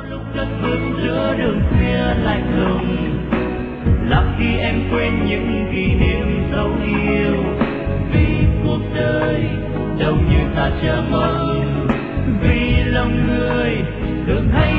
lúc cất bước giữa đường khuya lạnh lùng là khi em quên những kỷ niệm dấu yêu, vì cuộc đời đâu như ta chờ mong, vì lòng người thường hay